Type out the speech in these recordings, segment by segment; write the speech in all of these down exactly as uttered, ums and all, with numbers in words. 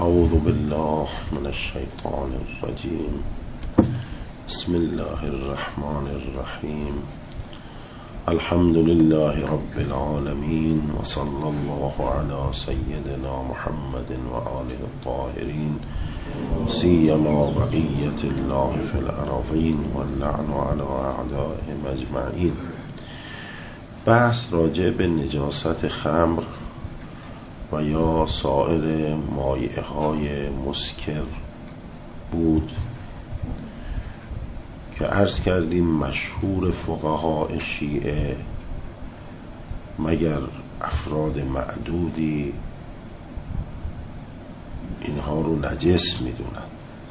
اعوذ بالله من الشیطان الرجیم. بسم الله الرحمن الرحیم. الحمد لله رب العالمین و صلی الله علی سیدنا محمد و آله الطاهرین سیما بقیة الله فی الارضین و اللعن علی اعدائهم اجمعین. بحث راجع به نجاست خمر و یا سایر مایع های مسکر بود که عرض کردیم مشهور فقهای شیعه مگر افراد معدودی اینها رو نجس میدونن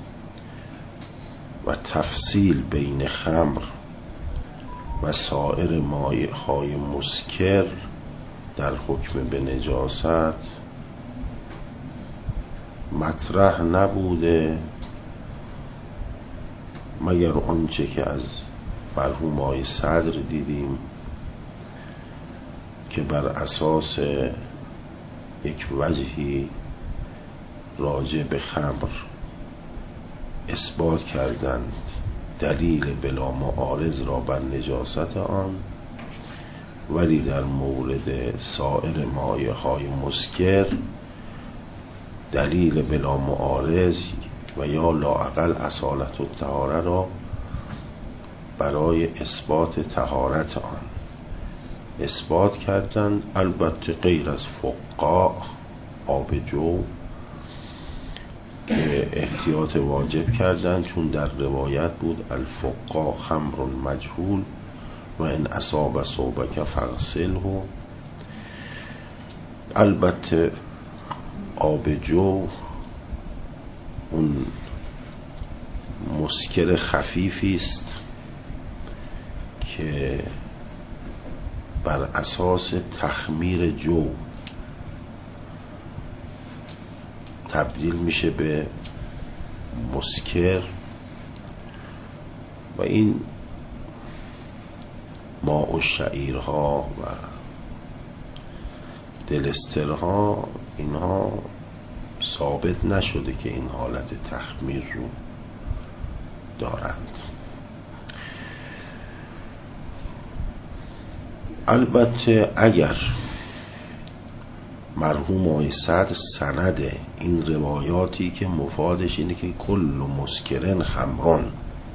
و تفصیل بین خمر و سایر مایع های مسکر در حکم به نجاست مطرح نبوده مگر آنچه که از مرحوم آقای صدر دیدیم که بر اساس یک وجهی راجع به خمر اثبات کردند دلیل بلا معارض را بر نجاست آن، ولی در مورد سایر مایع های مسکر دلیل بلا معارض و یا لااقل اصالت الطهاره را برای اثبات طهارت آن اثبات کردند. البته غیر از فقاع آب جو که احتیاط واجب کردند، چون در روایت بود الفقاع خمر مجهول و ان اصاب ثوبک فاغسله. البته آب جو اون مسکر خفیفی است که بر اساس تخمیر جو تبدیل میشه به مسکر و این ماء الشعیرها و دلسترها اینها ثابت نشده که این حالت تخمیر رو دارند. البته اگر مرحوم آقای صدر سند این روایاتی که مفادش اینه که کل مسکرن خمران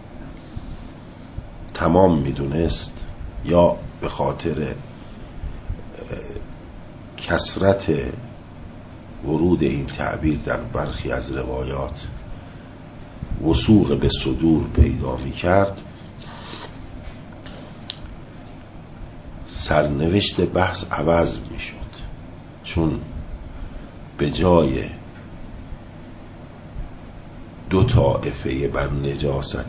تمام میدونست یا به خاطر کثرت ورود این تعبیر در برخی از روایات وثوق به صدور پیدا می کرد، سرنوشت بحث عوض می شد، چون به جای دو طائفه بر نجاست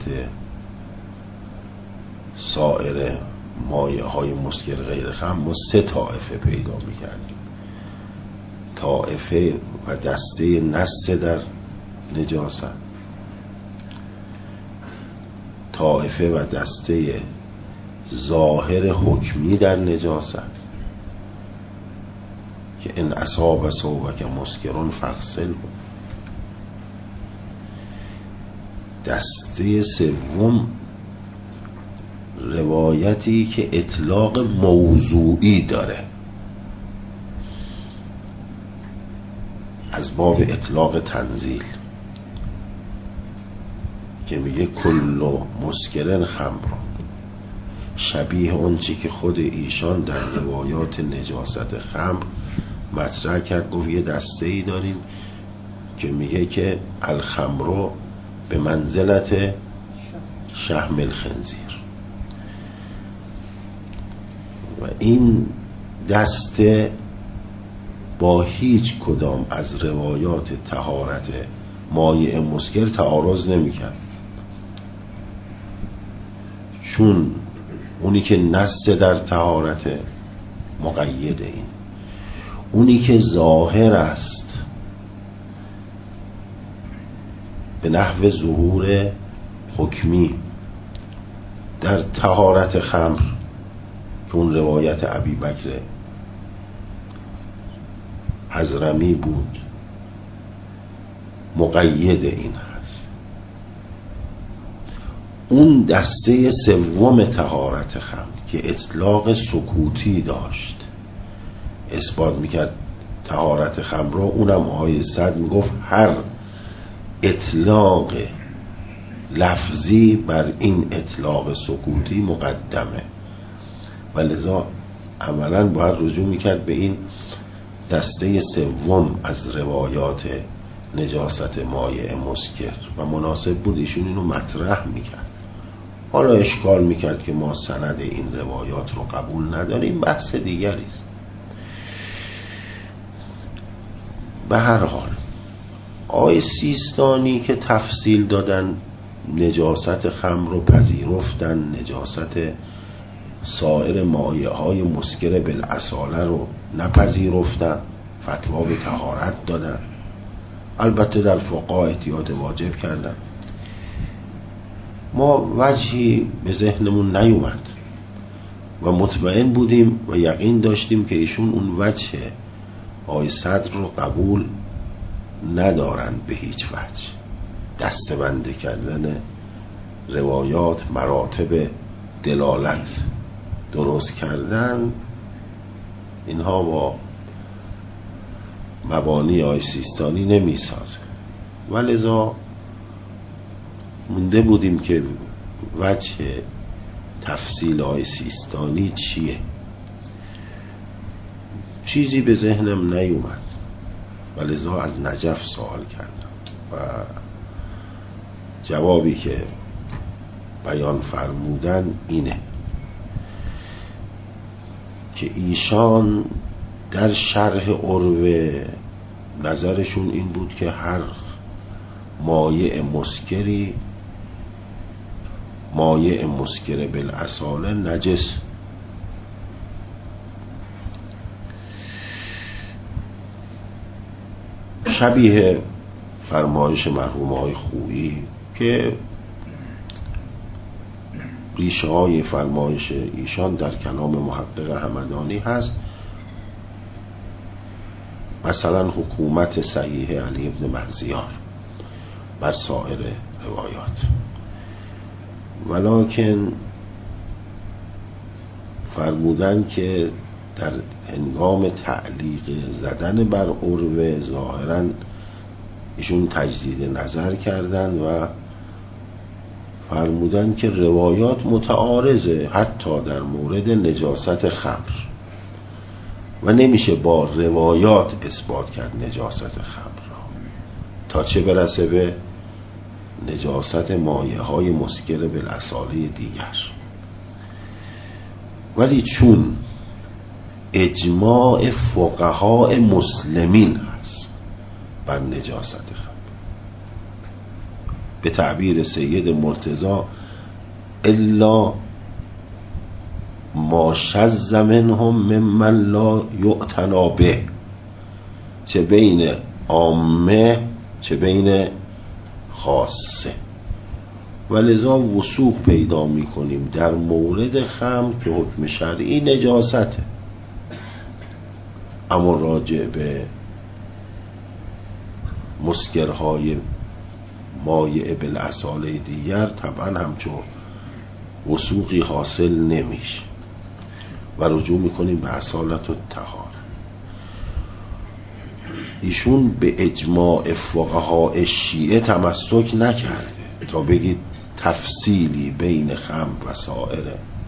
سایر مایع های مسکر غیر خمر ما سه طائفه پیدا می کردیم. طائفه و دسته نص در نجاست، طائفه و دسته ظاهر حکمی در نجاست که ان اصاب ثوبک مسکرون فاغسله. دسته سوم روایتی که اطلاق موضوعی داره از باب اطلاق تنزیل که میگه کل مسکرن خمر، شبیه اون چی که خود ایشان در روایات نجاست خمر مطرح کرد. گفت یه دسته ای داریم که میگه که الخمر به منزلت شحم الخنزیر و این دسته با هیچ کدام از روایات طهارت مایع مسکر تعارض نمی‌کرد، چون اونی که نص در طهارت مقید، این اونی که ظاهر است به نحو ظهور حکمی در طهارت خمر که اون روایت ابی بکر حضرمی بود مقید این هست. اون دسته سوم طهارت خمر که اطلاق سکوتی داشت، اثبات میکرد طهارت خمر رو، اونم آیه صد میگفت هر اطلاق لفظی بر این اطلاق سکوتی مقدمه و لذا عملا باید رجوع میکرد به این دسته سوم از روایات نجاست مایع مسکر و مناسب بود ایشون اینو مطرح میکرد. حالا اشکال میکرد که ما سند این روایات رو قبول نداریم، بحث دیگری است. به هر حال آقای سیستانی که تفصیل دادن نجاست خمر رو پذیرفتن، نجاست سایر مایع های مسکر بالاصاله رو نپذیرفتن، فتوا به طهارت دادن. البته در فقها احتیاط واجب کردن. ما وجهی به ذهنمون نیومد و مطمئن بودیم و یقین داشتیم که ایشون اون وجه آقای صدر رو قبول ندارن به هیچ وجه. دسته‌بندی کردن روایات، مراتب دلالت درست کردن، اینها با مبانی آقای سیستانی نمی سازه و لذا مونده بودیم که وجه تفصیل آقای سیستانی چیه. چیزی به ذهنم نیومد و لذا از نجف سوال کردم و جوابی که بیان فرمودن اینه که ایشان در شرح عروه نظرشون این بود که هر مایع مسکری مایع مسکر بالاصاله نجس. شبیه فرمایش مرحوم آقای خویی که ریشه های فرمایش ایشان در کلام محقق همدانی هست. مثلا حکومت صحیح علی ابن مهزیار بر سایر روایات، ولکن فرمودن که در هنگام تعلیق زدن بر عروه ظاهرا ایشون تجدید نظر کردن و فرمودن که روایات متعارضه حتی در مورد نجاست خمر و نمیشه با روایات اثبات کرد نجاست خمر را، تا چه برسه به نجاست مایع های مسکر بالاصاله دیگر. ولی چون اجماع فقهای مسلمین هست بر نجاست خمر، به تعبیر سید مرتضی الا ما شذ منهم ممن لا یعتنا به، چه بین عامه چه بین خاصه، و لذا وثوق پیدا می کنیم در مورد خمر که حکم شرعی نجاسته، اما راجع به مسکرهای مایع بالاصاله دیگر طبعا همچون وثوقی حاصل نمیشه و رجوع میکنیم به اصالت و طهارت. ایشون به اجماع فقهای شیعه تمسک نکرده تا بگید تفصیلی بین خمر و سایر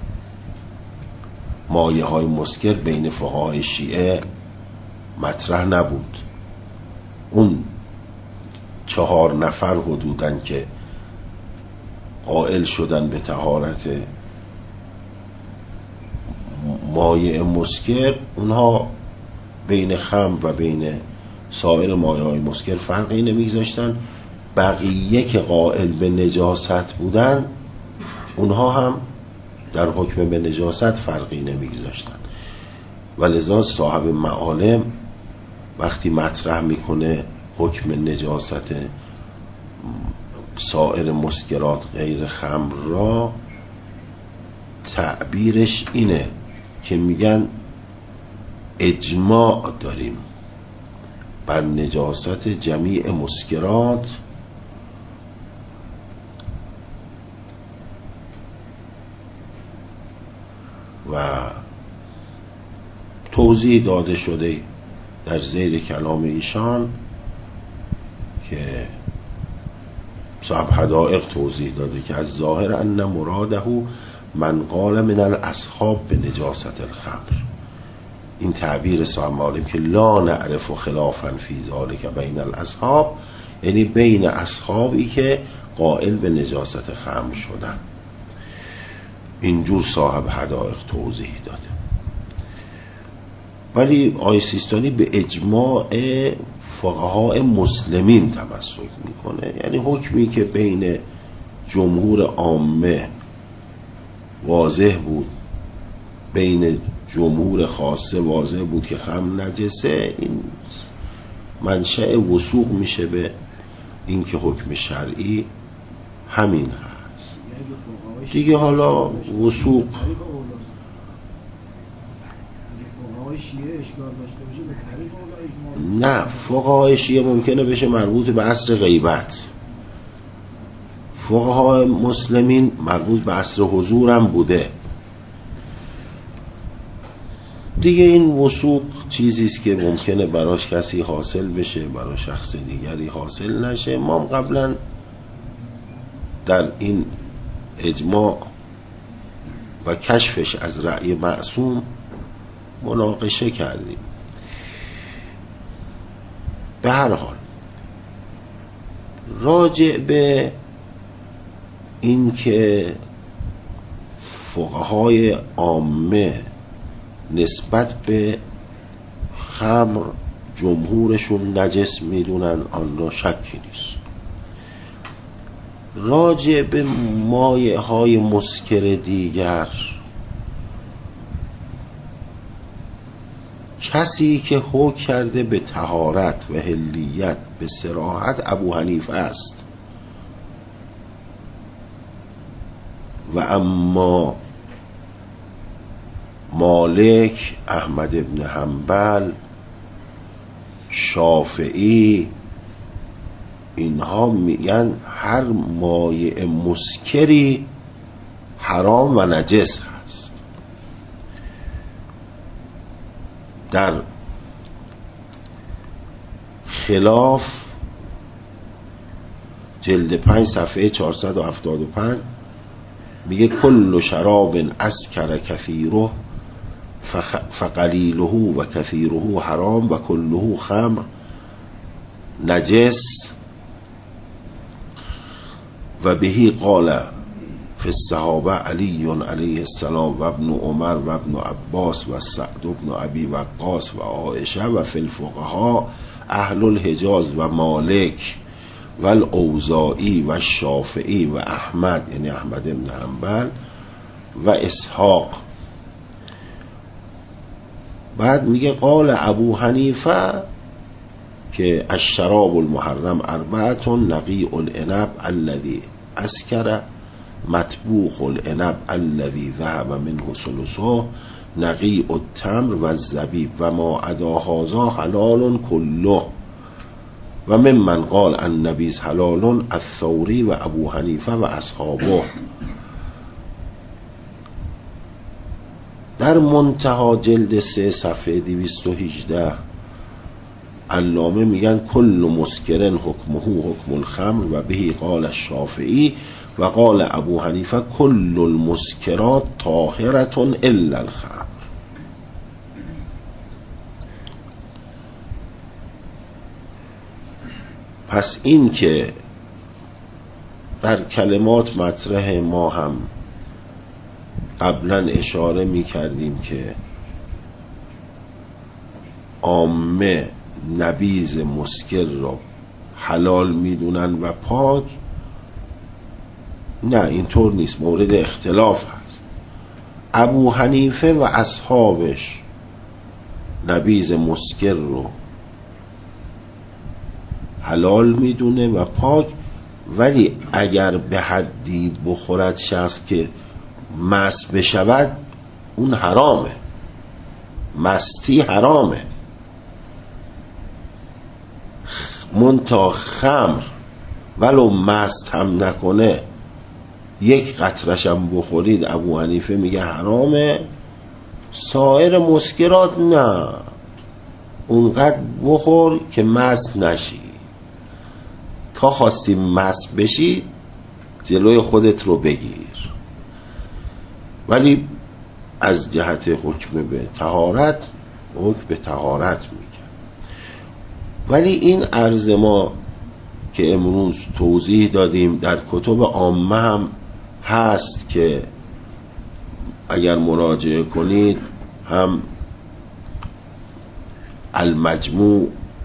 مایع های مسکر بین فقهای شیعه مطرح نبود. اون چهار نفر حدودن که قائل شدن به طهارت مایع مسکر، اونها بین خمر و بین سایر مایع های مسکر فرقی نمیگذاشتن. بقیه که قائل به نجاست بودن اونها هم در حکم به نجاست فرقی نمیگذاشتن و لذا صاحب معالم وقتی مطرح میکنه حکم نجاست سایر مسکرات غیر خمر را، تعبیرش اینه که میگن اجماع داریم بر نجاست جمیع مسکرات و توضیح داده شده در زیر کلام ایشان که صاحب حدائق توضیح داده که از ظاهر ان مراده من قال من الاصحاب به نجاست الخمر. این تعبیر صاحب معالم که لا نعرف خلافا فی ذلک بین الاصحاب، یعنی بین اصحابی که قائل به نجاست خمر شدن. اینجور صاحب حدائق توضیح داده. ولی آقای سیستانی به اجماع فقهای مسلمین تمسک میکنه، یعنی حکمی که بین جمهور عامه واضح بود، بین جمهور خاصه واضح بود که خمر نجسه، این منشأ وثوق میشه به این که حکم شرعی همین هست دیگه. حالا وثوق نه، فقهای شیعه ممکنه بشه مربوط به عصر غیبت، فقهای مسلمین مربوط به عصر حضور هم بوده دیگه. این وثوق چیزیست که ممکنه براش کسی حاصل بشه، برای شخص دیگری حاصل نشه. ما قبلا در این اجماع و کشفش از رأی معصوم مناقشه کردیم. به هر حال راجع به این که فقهای عامه نسبت به خمر جمهورشون نجس میدونن، آن را شکی نیست. راجع به مایه های مسکر دیگر کسی که حکم کرده به طهارت و حلیت به صراحت ابو حنیفه است و اما مالک، احمد ابن حنبل، شافعی، اینها میگن هر مایع مسکری حرام و نجس هست. در خلاف جلد پنج صفحه چهارصد و هفتاد و پنج میگه کل شراب اسکر کثیره فقلیله و کثیره حرام و کله خمر نجس و بهی قال فی الصحابه علی علیه السلام و ابن عمر و ابن عباس و سعد ابن ابی وقاص و عائشه و فی الفقهاء اهل الحجاز و مالک و الاوزاعی و شافعی و احمد، یعنی احمد ابن حنبل و اسحاق. بعد میگه قال ابو حنیفه که الشراب المحرم اربعه نقیع العنب الذي اسکر، مطبوخ العنب الذي ذهب منه ثلثه، نقیع التمر و الزبیب و ما عدا هذا حلال کله و ممن قال النبیذ حلال الثوری و ابو حنیفه و اصحابه. در منتها جلد سه صفحه دویست و هجده علامه میگن کل مسکرن حکمه حکم الخمر و بهی قال الشافعی و قال ابو حنیفه کل المسکرات طاهرة الا الخمر. پس این که در کلمات مطرح ما هم قبلا اشاره می کردیم که عامه نبیذ مسکر را حلال می دونن و پاک، نه اینطور نیست، مورد اختلاف هست. ابو حنیفه و اصحابش نبیذ مسکر رو حلال می دونه و پاک، ولی اگر به حدی بخورد شخص که مست بشود اون حرامه، مستی حرامه. منتها خمر ولو مست هم نکنه یک قطرش هم بخورید ابو حنیفه میگه حرامه. سایر مسکرات نه، اونقدر بخور که مست نشی، تا خواستی مست بشی جلوی خودت رو بگیر. ولی از جهت حکم به طهارت، حکم به طهارت میگه. ولی این عرض ما که امروز توضیح دادیم در کتب عامه هم هست که اگر مراجعه کنید، هم المجموع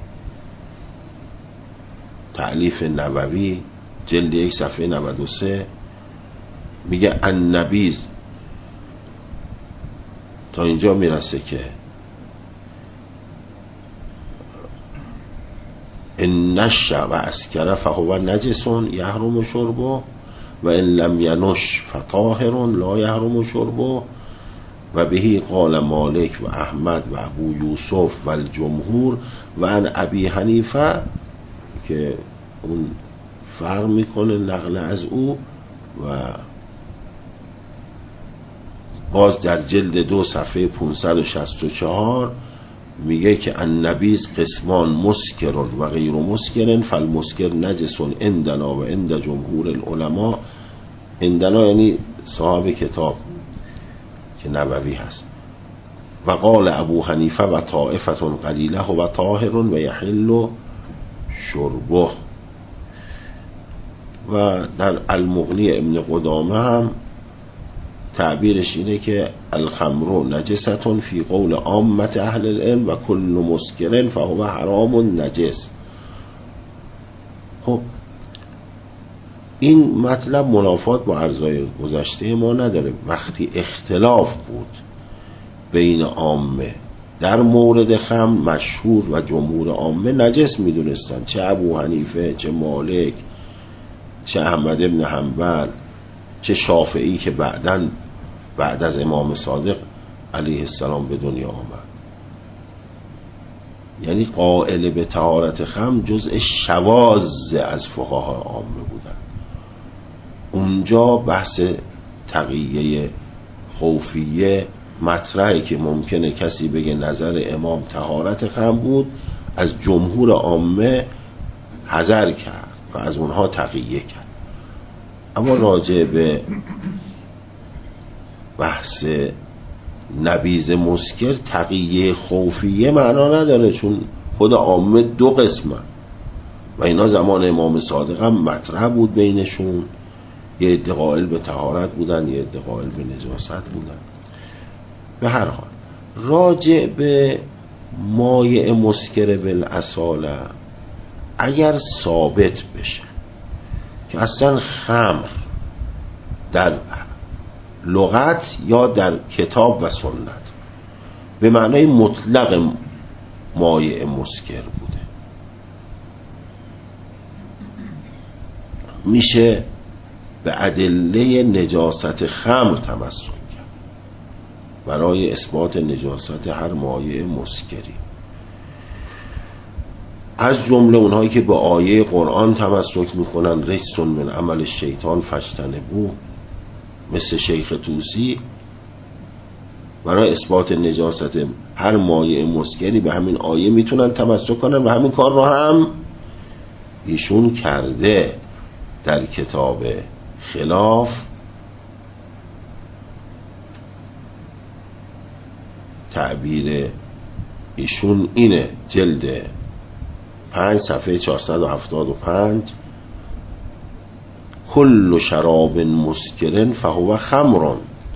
تألیف نووی جلد یک صفحه نود و سه میگه النبیذ، تا اینجا میرسه که ان نش و اسکر فهو نجس یحرم شربه و ان لم ینش فطاهر لا یحرم شربه و بهی قال مالک و احمد و ابو یوسف و الجمهور و عن ابی حنیفه، که اون فرق میکنه نقل از او. و باز در جلد دو صفحه پانصد و شصت و چهار میگه که النبیذ قسمان مسکر و غیر مسکر فالمسکر نجس عندنا و عند جمهور العلماء. عندنا یعنی صاحب کتاب که نووی هست. و قال ابو حنیفه و طائفه قلیله و طاهر و یحل شربه. و در المغنی ابن قدامه هم تعبیرش اینه که الخمر نجستون فی قول عامه اهل العلم و کل مسکر فهو حرام نجس. خب این مطلب منافات با عرضای گذشته ما نداره. وقتی اختلاف بود بین عامه در مورد خمر، مشهور و جمهور عامه نجس میدونستن، چه ابو حنیفه، چه مالک، چه احمد ابن حنبل، چه شافعی که بعدن بعد از امام صادق علیه السلام به دنیا آمد. یعنی قائل به طهارت خمر جزء شواذ از فقها عامه بودن. اونجا بحث تقیه خوفیه مطرحی که ممکنه کسی بگه نظر امام طهارت خمر بود، از جمهور عامه حذر کرد و از اونها تقیه کرد. اما راجع به بحث نبیذ مسکر تقیه خوفیه معنا نداره، چون خود عامه دو قسمه و اینا زمان امام صادق هم مطرح بود بینشون. یه عده قائل به طهارت بودن، یه عده قائل به نجاست بودن. به هر حال راجع به مایع مسکر بالاصاله اگر ثابت بشه که اصلا خمر در لغت یا در کتاب و سنت به معنای مطلق مایع مسکر بوده، میشه به ادله نجاست خمر تمسک کرد برای اثبات نجاست هر مایع مسکری. از جمله اونهایی که به آیه قرآن تمسک میکنن رجس من عمل شیطان فاجتنبوه، مثل شیخ طوسی، برای اثبات نجاست هر مایع مسکری به همین آیه میتونن تمسک کنن و همین کار رو هم ایشون کرده. در کتاب خلاف تعبیر ایشون اینه، جلد پنج صفحه چهارصد و هفتاد و پنج: کل شراب مسکر فهو خمر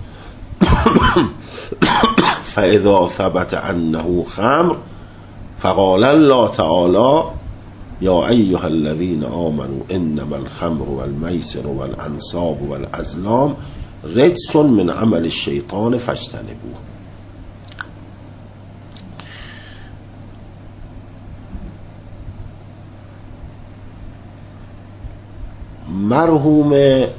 فاذا ثبت انه خمر فقال الله تعالی یا ایها الذین آمنوا انما الخمر والمیسر والانصاب والازلام رجس من عمل الشیطان فاجتنبوه. مرحوم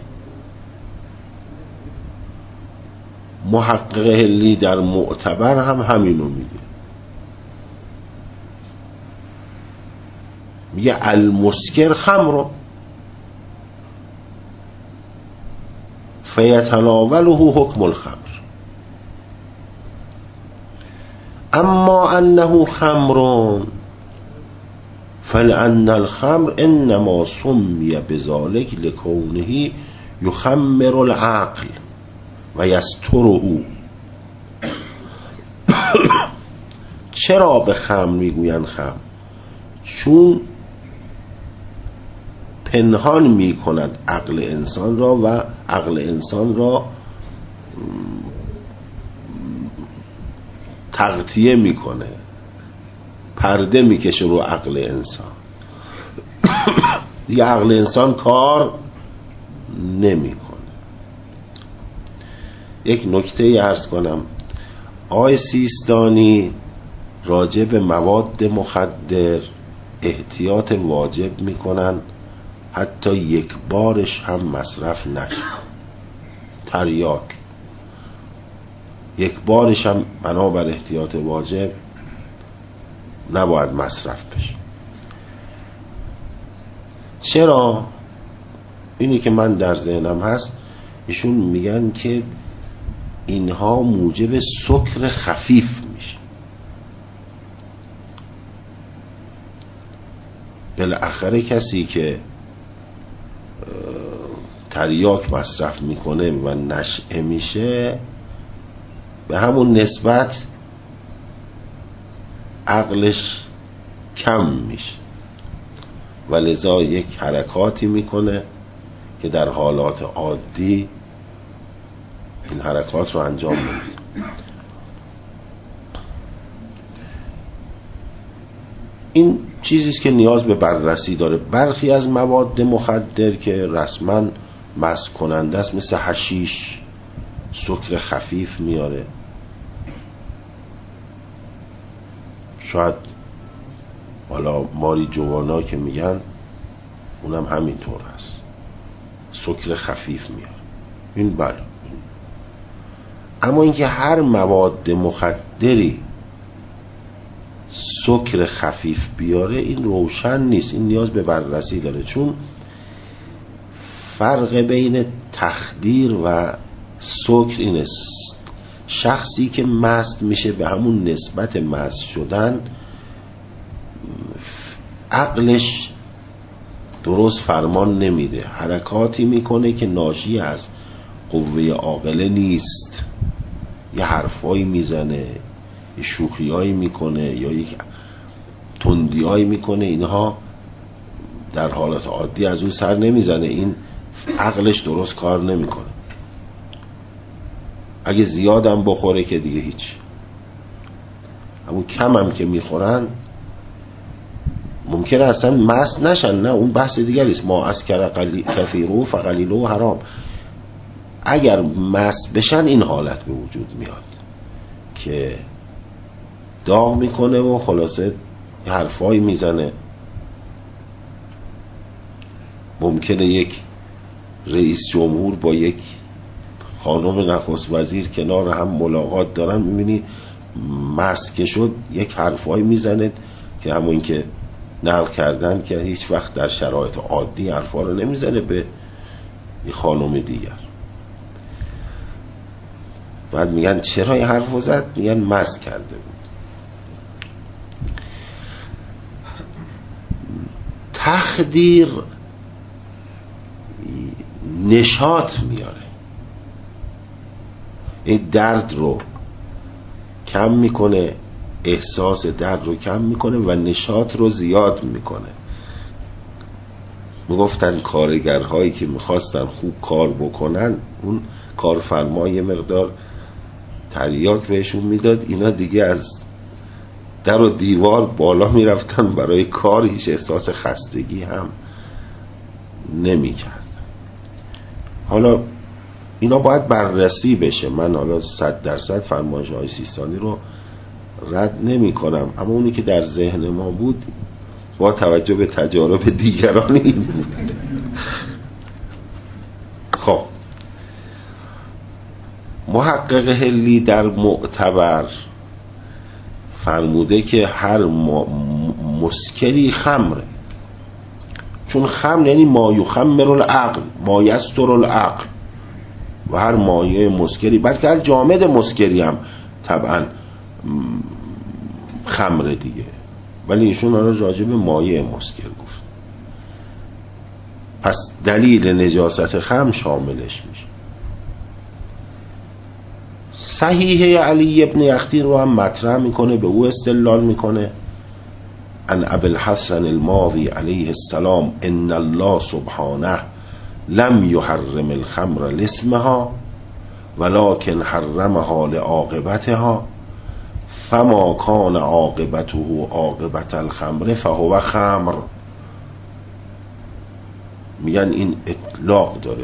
محقق هلی در معتبر هم همینو میگه، میگه المسکر خمر فیتناوله حکم الخمر اما انه خمر فلان الخمر انما سمی بذلك لکونه یخمر العقل و یستره. چرا به خمر میگوین خمر؟ چون پنهان میکند عقل انسان را و عقل انسان را تغطیه میکنه، پرده میکشه رو عقل انسان. دیگه عقل انسان کار نمیکنه. یک نکته عرض کنم، آقای سیستانی راجع به مواد مخدر احتیاط واجب میکنن حتی یک بارش هم مصرف نشه. تریاک یک بارش هم بنابر احتیاط واجب نباید مصرف بشه. چرا؟ اینی که من در ذهنم هست، ایشون میگن که اینها موجب سکر خفیف میشه. بالاخره کسی که تریاک مصرف میکنه و نشئه میشه، به همون نسبت عقلش کم میشه و لذا یک حرکاتی میکنه که در حالات عادی این حرکات رو انجام نمیده. این چیزیست که نیاز به بررسی داره. برخی از مواد مخدر که رسما مست کننده است، مثل حشیش، سکر خفیف میاره. شاید حالا ماری جوانا که میگن اونم همینطور هست، سکر خفیف میاره. این بله. اما اینکه هر مواد مخدری سکر خفیف بیاره، این روشن نیست. این نیاز به بررسی داره، چون فرق بین تخدیر و سکر این است. شخصی که مست میشه به همون نسبت مست شدن عقلش درست فرمان نمیده، حرکاتی میکنه که ناشی از قوه عاقله نیست. یه حرفایی میزنه، یه شوخیایی میکنه یا یک تندیایی میکنه. اینها در حالت عادی از اون سر نمیزنه. این عقلش درست کار نمیکنه. اگه زیادم بخوره که دیگه هیچ. همون کم هم که میخورن ممکنه اصلا مست نشن، نه اون بحث دیگریست. ما اسکر کثیرو فقلیلو حرام. اگر مست بشن این حالت به وجود میاد که داغ میکنه و خلاصه حرفایی میزنه. ممکنه یک رئیس جمهور با یک خانم نخست وزیر کنار هم ملاقات دارن، میبینی مست که شد یک حرفایی میزنه که همون که نقل کردن که هیچ وقت در شرایط عادی حرفا رو نمیزنه به یک خانم دیگر. بعد میگن چرا این حرفو زد؟ میگن مست کرده بود. تخدیر نشاط میاره، این درد رو کم میکنه، احساس درد رو کم میکنه و نشاط رو زیاد میکنه. میگفتن کارگرهایی که میخواستن خوب کار بکنن، اون کارفرما یه مقدار تریاک بهشون میداد، اینا دیگه از در و دیوار بالا میرفتن برای کار، هیچ احساس خستگی هم نمیکرد. حالا اینا باید بررسی بشه. من حالا صد درصد فرمایش های سیستانی رو رد نمی کنم، اما اونی که در ذهن ما بود با توجه به تجارب دیگران این بود. خب محقق هلی در معتبر فرموده که هر مسکری خمره. چون خمر یعنی ما یخمر العقل، ما یستر العقل، و هر مایه مسکری، بلکه هر جامد مسکری هم طبعا خمر دیگه، ولی ایشون آن راجع به مایه مسکر گفت. پس دلیل نجاست خمر شاملش میشه. صحیح علی ابن یختین رو هم مطرح میکنه، به او استدلال میکنه. ان ابی الحسن الماضی علیه السلام ان الله سبحانه لم یحرم الخمر لاسمها ولكن حرمها لعاقبتها فما کان عاقبته عاقبت الخمر فهو خمر. میگن این اطلاق داره،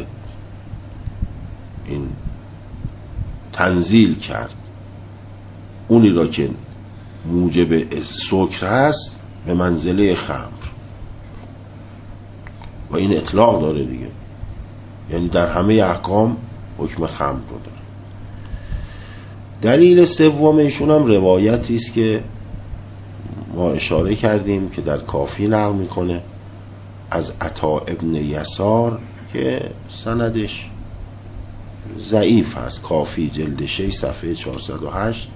این تنزیل کرد اونی را که موجب سکر هست به منزله خمر، و این اطلاق داره دیگه، یعنی در همه احکام حکم خمر رو داره. دلیل سوم ایشون هم روایتی است که ما اشاره کردیم که در کافی نقل میکنه از عطا ابن یسار که سندش ضعیف هست. کافی جلد شش صفحه چهارصد و هشت.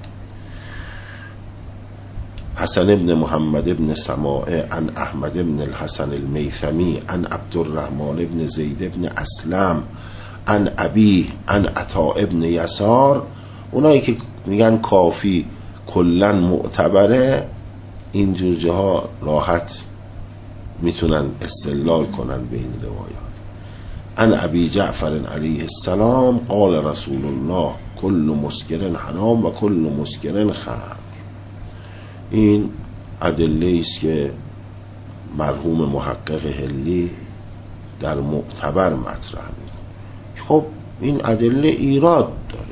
حسن ابن محمد ابن سماعه عن احمد ابن الحسن المیثمی عن عبدالرحمن ابن زید ابن اسلم عن ابی عن عطا ابن یسار. اونایی که میگن کافی کلن معتبره، اینجور جاها راحت میتونن استدلال کنن به این روایات. عن ابی جعفر علیه السلام قال رسول الله کل مسکر حرام و کل مسکر خمر. این ادله است که مرحوم محقق هلی در معتبر مطرح میکنه. خب این ادله ایراد داره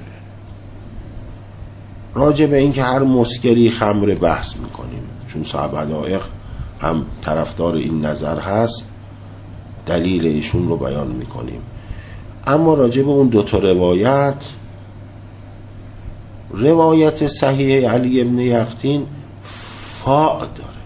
راجع به این که هر مسکری خمر بحث میکنیم، چون صاحب علایق هم طرفدار این نظر هست، دلیل ایشون رو بیان میکنیم. اما راجع به اون دوتا روایت، روایت صحیح علی ابن یختین فاء داره،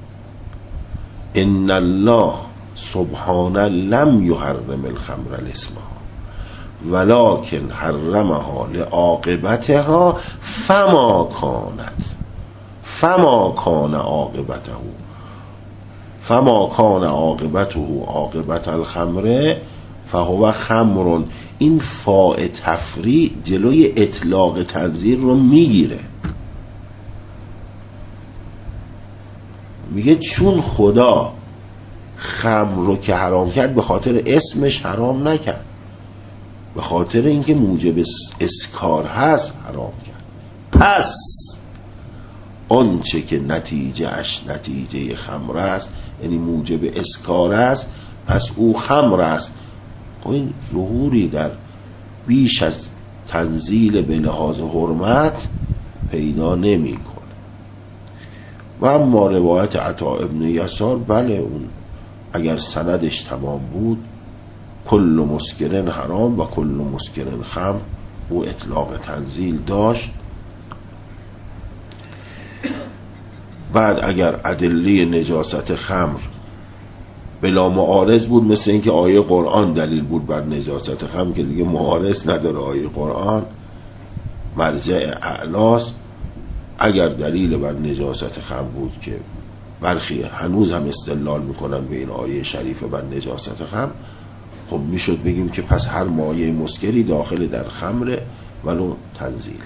ان الله سبحانه لم یحرم الخمر لاسمها ولكن حرمها لعاقبتها فما کانت فما کان عاقبته فما کان عاقبته عاقبت الخمر فهو خمر. این فاء تفریع جلوی اطلاق تنزیل رو میگیره، میگه چون خدا خمر رو که حرام کرد به خاطر اسمش حرام نکرد، به خاطر اینکه موجب اسکار هست حرام کرد. پس آنچه که نتیجه اش نتیجه خمر است، یعنی موجب اسکار است، پس او خمر است. خب این ظهوری در بیش از تنزیل به لحاظ حرمت پیدا نمی کنه. و اما روایت عطا ابن یسار، بله اون اگر سندش تمام بود کل مسکرن حرام و کل مسکرن خمر، او اطلاق تنزیل داشت. بعد اگر ادله نجاست خمر بلا معارض بود، مثل اینکه آیه قرآن دلیل بود بر نجاست خمر، که دیگه معارض نداره آیه قرآن، مرجع اعلاست. اگر دلیل بر نجاست خمر بود که برخی هنوز هم استدلال میکنن به این آیه شریفه بر نجاست خمر، خب میشد بگیم که پس هر مایه مسکری داخل در خمره ولو تنزیلا.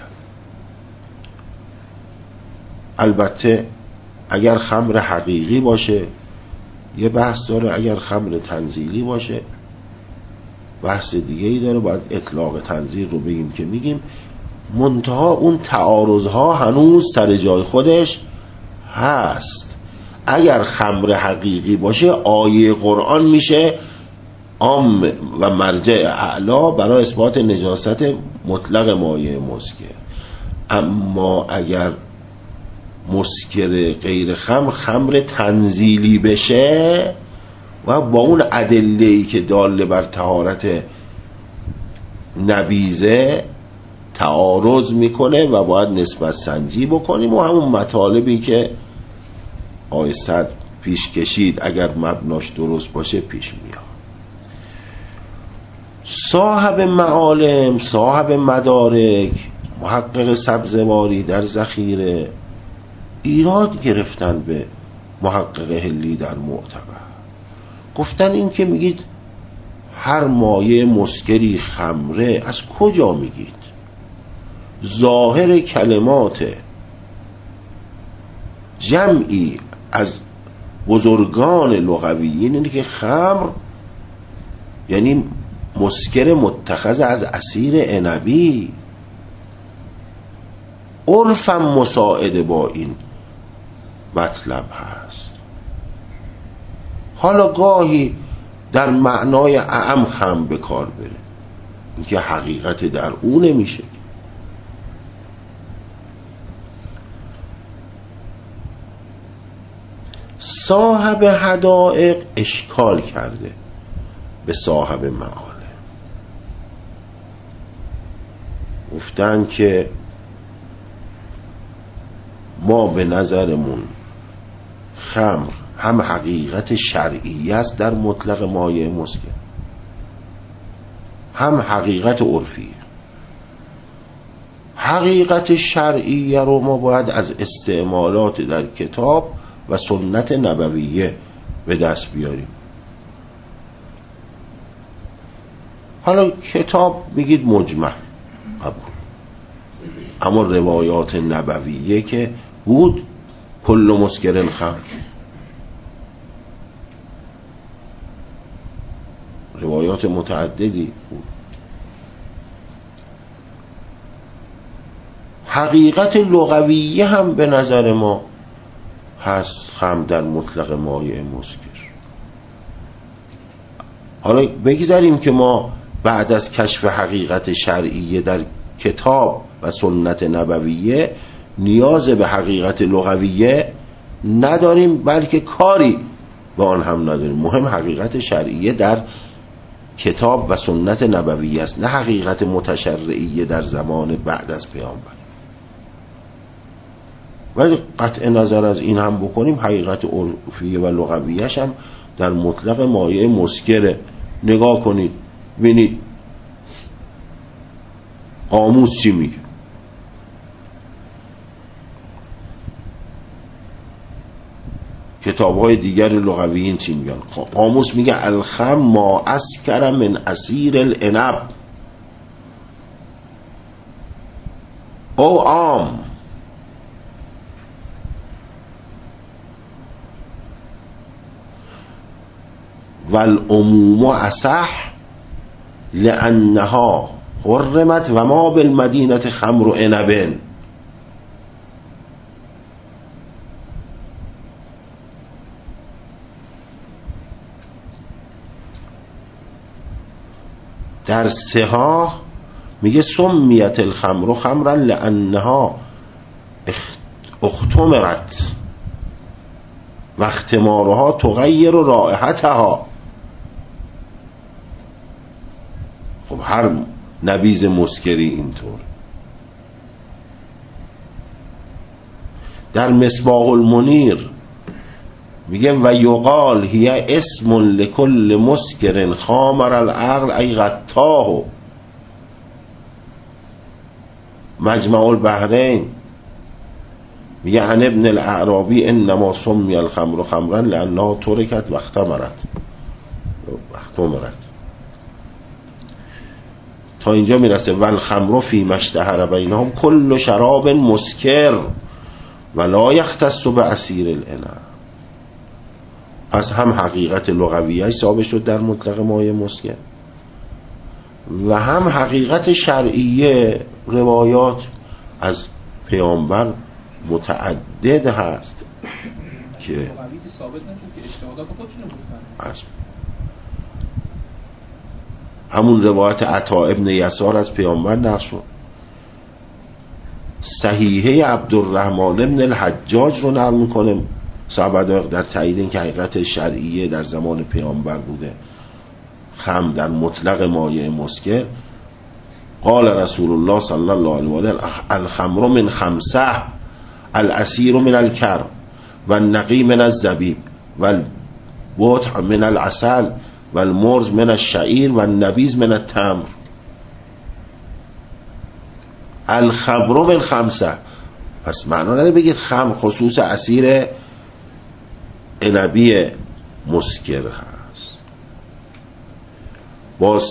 البته اگر خمر حقیقی باشه یه بحث داره، اگر خمر تنزیلی باشه بحث دیگه ای داره، باید اطلاق تنزیل رو بگیم که میگیم. منتها اون تعارضها هنوز سر جای خودش هست. اگر خمر حقیقی باشه آیه قرآن میشه عام و مرجع اعلا برای اثبات نجاست مطلق مایه مسکر. اما اگر مسکر غیر خمر خمر تنزیلی بشه و با اون ادله‌ای که داله بر طهارت نبیذه تعارض میکنه و باید نسبت سنجی بکنیم و همون مطالبی که آیه صد پیش کشید اگر مبناش درست باشه پیش میاد. صاحب معالم، صاحب مدارک، محقق سبزواری در ذخیره ایراد گرفتن به محقق حلی در معتبر. گفتن این که میگید هر مایه مسکری خمره، از کجا میگید؟ ظاهر کلمات جمعی از بزرگان لغویین اینه که خمر یعنی مسکر متخذ از عصیر عنبی. عرفم مساعده با این مطلب هست. حالا گاهی در معنای اعم خمر به کار بره، اینکه حقیقت در او نمیشه. صاحب حدائق اشکال کرده به صاحب معالم. گفتن که ما به نظرمون خمر هم حقیقت شرعی است در مطلق مایع مسکر، هم حقیقت عرفی. حقیقت شرعی رو ما باید از استعمالات در کتاب و سنت نبویه به دست بیاریم. حالا کتاب میگید مجمل قبول، اما روایات نبویه که بود کل مسکرن خمر، روایات متعددی بود. حقیقت لغویه هم به نظر ما هست خمر در مطلق مایع مسکر. حالا بگذاریم که ما بعد از کشف حقیقت شرعیه در کتاب و سنت نبویه نیاز به حقیقت لغویه نداریم، بلکه کاری با آن هم نداریم. مهم حقیقت شرعیه در کتاب و سنت نبویه است، نه حقیقت متشرعیه در زمان بعد از پیامبر. ولی قطع نظر از این هم بکنیم حقیقت عرفیه و لغویش هم در مطلق مایع مسکره. نگاه کنید ببینید قاموس چی میگه. کتاب‌های دیگر لغویین چی میگن؟ قاموس میگه الخمر ما اسکر من عصیر العنب او عام. والعموم اصح لانها حرمت و ما بالمدینه خمر و عنب. در صحاح میگه سمیت الخمر خمرا لانها اختمرت و اختمارها تغیر رائحتها. خب هر نبیذ مسکری اینطور. در مصباح المنیر میگه و یقال هی اسم لکل مسکر خامر العقل ای غطاه. مجمع البحرین میگه عن ابن الاعرابی انما سمی الخمر خمرا لانها ترکت و اختمرت اختمرت. تا اینجا میرسه والخمر فی مشتهر بینهم کل شراب مسکر ولا یختص بعصیر العنب. پس هم حقیقت لغویه ثابت شد در مطلق مایع مسکر و هم حقیقت شرعیه. روایات از پیامبر متعدد هست که ثابت نشد که اجتهادات خودشون گفتن. همون روایت عطا ابن یسار از پیامبر نقل شد. صحیحه عبدالرحمن ابن الحجاج رو نقل میکنه صحابه در تایید این که حقیقت شرعیه در زمان پیامبر بوده خمر در مطلق مایع مسکر. قال رسول الله صلی الله علیه و آله الخمر من خمسه العصیر من الکر و النقی من الزبیب و البطح من العسل و المرز من الشعیر و النبیذ من التمر. الخمر بالخمسه. پس معنا نداره بگید خمر خصوص عصیر عنبی مسکر هست. باز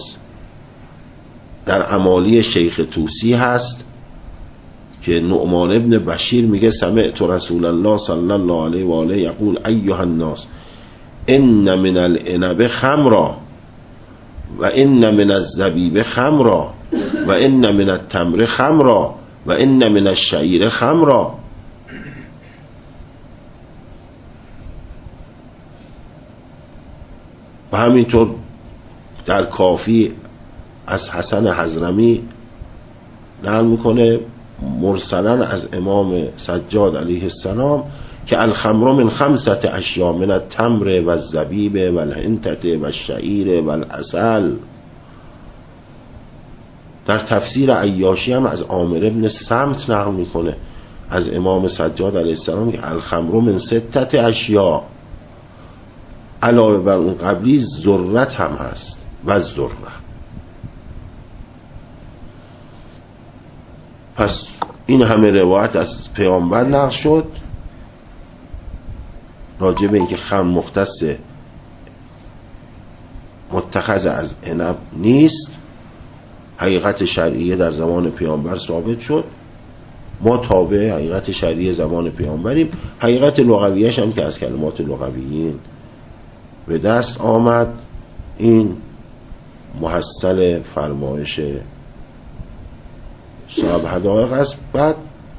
در امالی شیخ طوسی هست که نعمان ابن بشیر میگه سمعت رسول الله صلی الله علیه و آله یقول ایها الناس ان من العنب خمرا و ان من الزبیب خمرا و ان من التمر خمرا و ان من الشعیر خمرا. و همینطور در کافی از حسن حضرمی نقل میکنه مرسلا از امام سجاد علیه السلام که الخمر من خمسة اشیاء من التمر و الزبیب و الحنطة و الشعیر و العسل. در تفسیر عیاشی هم از عامر ابن صمت نقل میکنه از امام سجاد علیه السلام که الخمر من ستة اشیاء، علاوه بر اون قبلی ذرت هم هست و ذره. پس این همه روایت از پیامبر نقل شد راجع به اینکه خمر مختص متخذ از عنب نیست. حقیقت شرعیه در زمان پیامبر ثابت شد، ما تابع حقیقت شرعیه زمان پیامبریم. حقیقت لغویش هم که از کلمات لغویین به دست آمد. این محصل فرمایش صاحب حدائق است. بعد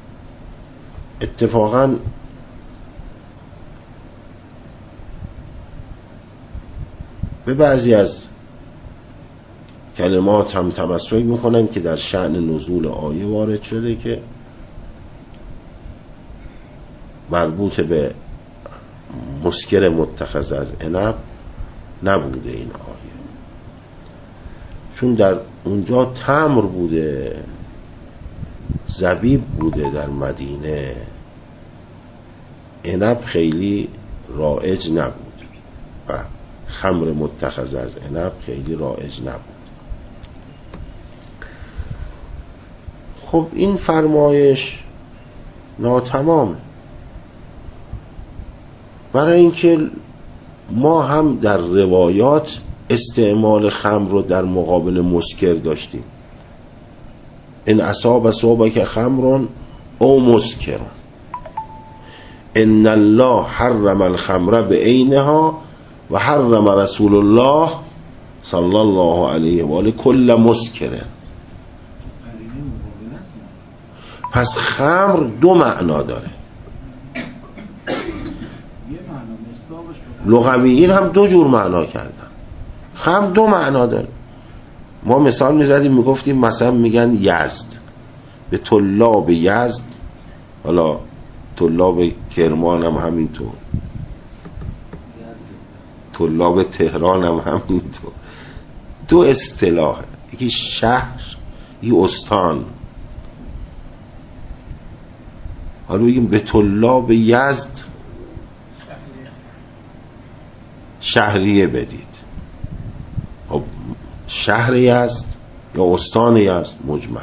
اتفاقا به بعضی از کلمات هم تمسک میکنن که در شأن نزول آیه وارد شده که مربوط به مسکر متخذ از عنب نبوده این آیه، چون در اونجا تمر بوده، زبیب بوده در مدینه، عنب خیلی رایج نبود و خمر متخذ از عنب خیلی رایج نبود. خب این فرمایش ناتمامه، برای اینکه ما هم در روایات استعمال خمر رو در مقابل مسکر داشتیم. ان اصاب صوبک خمر او مسکر ان الله حرم الخمر بعینها و حرم رسول الله صلی الله علیه و آله کل مسکر. پس خمر دو معنا داره. لغویین هم دو جور معنا کردن. خمر دو معنا داره. ما مثال میزدیم میگفتیم مثلا میگن یزد، به طلاب یزد، حالا طلاب کرمان هم همینطور، طلاب تهران هم همینطور. دو اصطلاح، یکی شهر یکی استان. حالا بگیم به طلاب یزد شهریه بدید. خب شهر یزد یا استان یزد مجمل.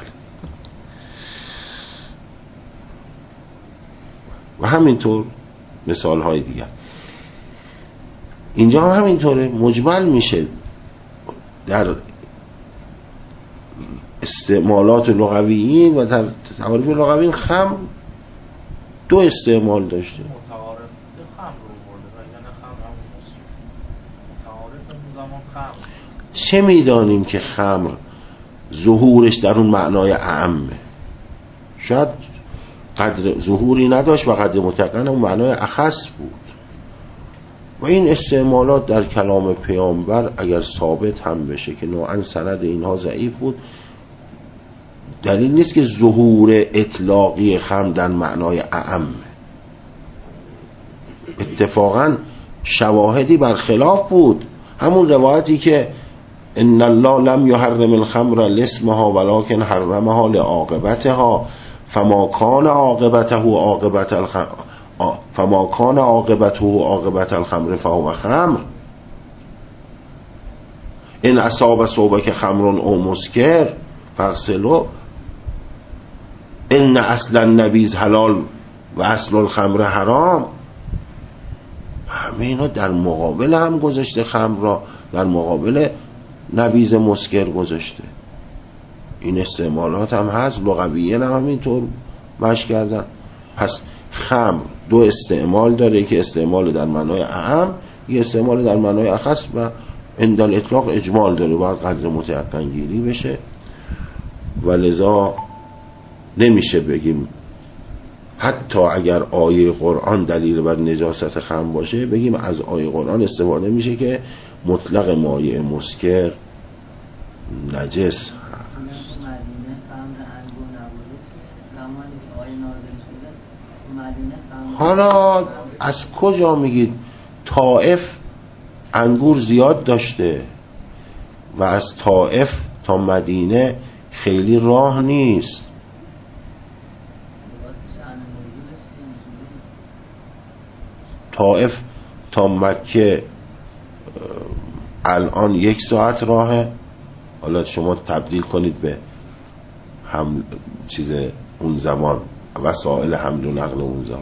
و همینطور مثال های دیگر. اینجا هم همینطوره، مجمل میشه. در استعمالات لغویین و در تعاریف لغویین خمر دو استعمال داشته. متعارف خمر رو برده و یعنی خمر همون مسکر. متعارف اون زمان خمر. چه میدانیم که خمر ظهورش در اون معنای اعمه؟ شاید قدر ظهوری نداشت و قدر متقن اون معنای اخص بود. و این استعمالات در کلام پیامبر اگر ثابت هم بشه که نوعا سند اینها ضعیف بود، دلیل نیست که ظهور اطلاقی خمر در معنای اعم. اتفاقا شواهدی برخلاف بود. همون روایتی که ان الله لم يحرم الخمر لاسمها ولكن حرمها لعاقبتها فما كان عاقبته عاقبت الخمر فما کان عاقبته عاقبت الخمر فهو خمر ان اصاب صوبک خمر او مسکر فاغسلوا ان اصل النبیذ حلال و اصل الخمر حرام. همه اینا در مقابل هم گذاشته، خمر را در مقابل نبیذ مسکر گذاشته. این استعمالات هم هست، لغویه هم همینطور مشق کردن. پس خمر دو استعمال داره، که استعمال در معنای اعم، یه استعمال در معنای اخص و اندال اطلاق اجمال داره، باید قدر متیقن گیری بشه. و لذا نمیشه بگیم حتی اگر آیه قرآن دلیل بر نجاست خمر باشه بگیم از آیه قرآن استفاده میشه که مطلق مایع مسکر نجس هست. حالا از کجا میگید؟ طائف انگور زیاد داشته و از طائف تا مدینه خیلی راه نیست. طائف تا مکه الان یک ساعت راهه. حالا شما تبدیل کنید به هم چیز اون زمان، وسایل حمل و نقل اون زمان.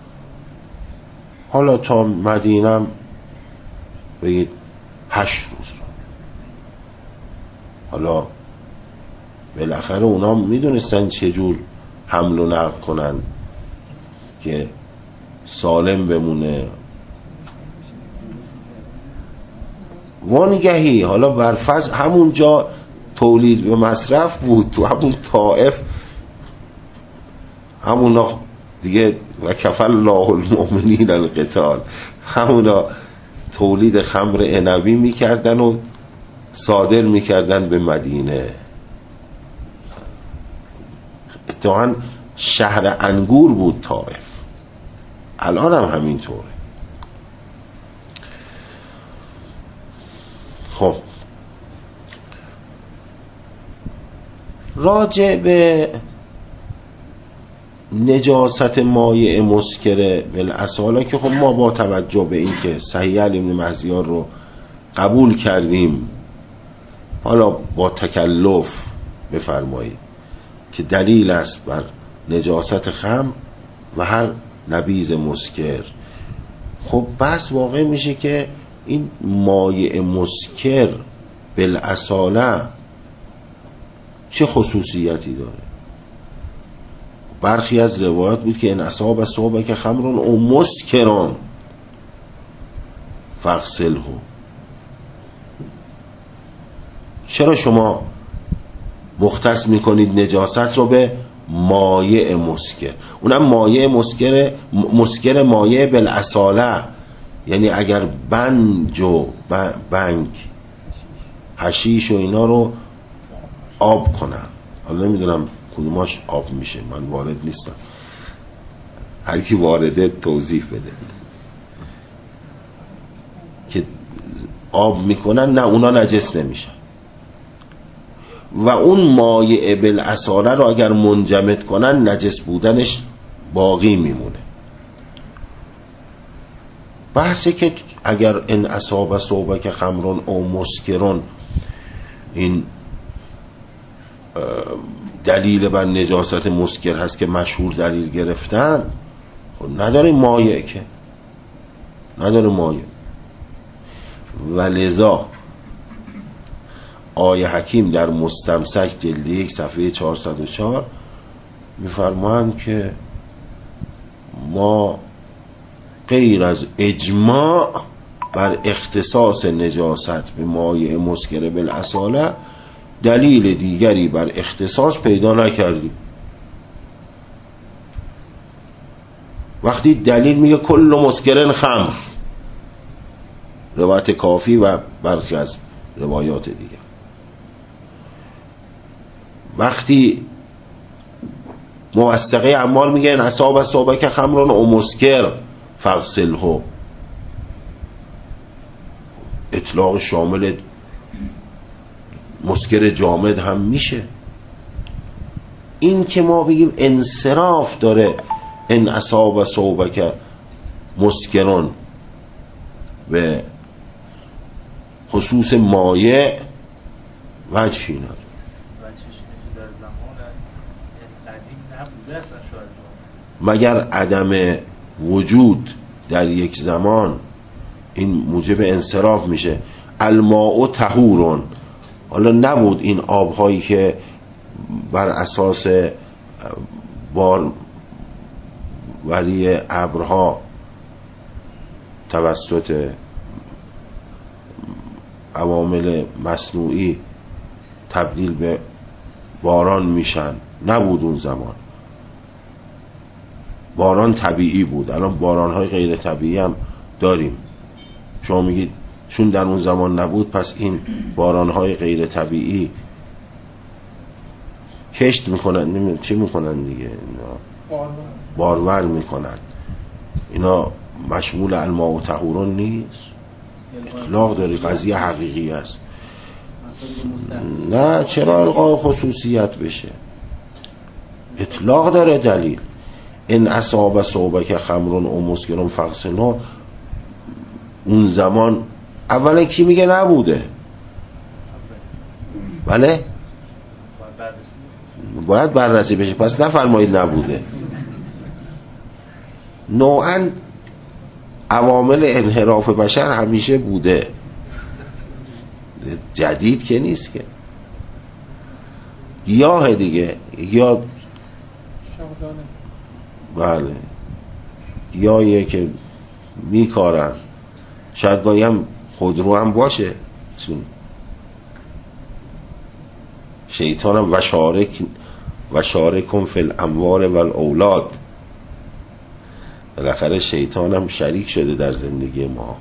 حالا تا مدینه بگید هشت روز را. حالا بالاخره اونا میدونستن چجور حمل و نقل کنن که سالم بمونه. وانگهی حالا برفض همون جا تولید به مصرف بود، تو همون طائف همونا دیگه و کفل الله المؤمنین القتال، همونا تولید خمر عنبی میکردن و صادر میکردن به مدینه. اتفاقاً شهر انگور بود طائف، الان هم همین طوره. خب راجع به نجاست مایع مسکر بالاصاله که خب ما با توجه به این که صحیح ابن مهزیار رو قبول کردیم، حالا با تکلف بفرمایید که دلیل است بر نجاست خمر و هر نبیذ مسکر، خب بس واقع میشه که این مایع مسکر بالاصاله چه خصوصیتی داره. برخی از روایات بود که ان اصاب صوبک خمر او مسکران فاغسله. چرا شما مختص میکنید نجاست رو به مایع مسکر؟ اونم مایع مسکر مسکر مایع بالاصاله، یعنی اگر بنج و بنگ حشیش و اینا رو آب کنن، حالا نمیدونم کدوماش آب میشه، من وارد نیستم، هر کی وارده توضیح بده. که آب میکنن نه اونا نجس نمیشن، و اون مایع بالاصاله رو اگر منجمد کنن نجس بودنش باقی میمونه. بحثه که اگر ان اصاب صوبک خمر او مسکرون این دلیل بر نجاست مسکر هست که مشهور دلیل گرفتن، خب نداره مایع، که نداره مایع. و لذا آیه حکیم در مستمسک جلد یک صفحه چهارصد و چهار میفرمایند که ما غیر از اجماع بر اختصاص نجاست به مایع مسکر بالاصاله دلیل دیگری بر اختصاص پیدا نکردیم. وقتی دلیل میگه کل مسکرن خمر، روایت کافی و برخی از روایات دیگه، وقتی موثقه اعمال میگه ان اصاب صوبک خمر او مسکر فاغسله، اطلاق شامل مسکر جامد هم میشه. این که ما بگیم انصراف داره ان اصاب صوبک مسکرون به خصوص مایع وجهی نداره. در زمان قدیم نبوده اصلا شاید مگر عدم وجود در یک زمان این موجب انصراف میشه. الماء طهورون، حالا نبود این آبهایی که بر اساس بار ولی ابرها توسط عوامل مصنوعی تبدیل به باران میشن، نبود اون زمان. باران طبیعی بود. الان باران‌های غیر طبیعی هم داریم. شما میگید چون در اون زمان نبود پس این باران‌های غیر طبیعی کشت میکنن، نمیم چی میکنن دیگه، اینا بارور میکنن، اینا مشمول الماء و طهورون نیست. اطلاق داری، قضیه حقیقی است. نه چرا القای خصوصیت بشه؟ اطلاق داره دلیل. این اصاب صوبک خمرون و مسکرون فغسلوا، اون زمان اولا کی میگه نبوده؟ بله باید بررسی بشه، پس نفرمایید نبوده. نوعا عوامل انحراف بشر همیشه بوده، جدید که نیست که. گیاه دیگه، گیاه بله گیاهیه که میکارن، شاید گاهی هم خودرو هم باشه. شیطان هم وشارک وشارکم فی الاموال و الاولاد، بالاخره شیطان هم شریک شده در زندگی ما.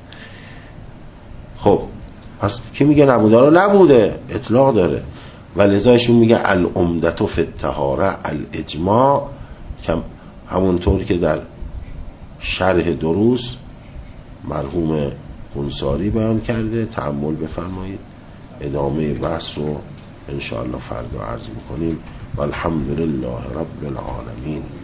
خب پس کی میگه نبوده؟ رو نبوده، اطلاق داره. و لذایشون میگه العمدة فی الطهارة الاجماع، همونطور که در شرح دروس مرحوم انصاری بیان کرده. تأمل بفرمایید، ادامه بحث رو انشاءالله فردا عرض میکنیم. والحمدلله رب العالمین.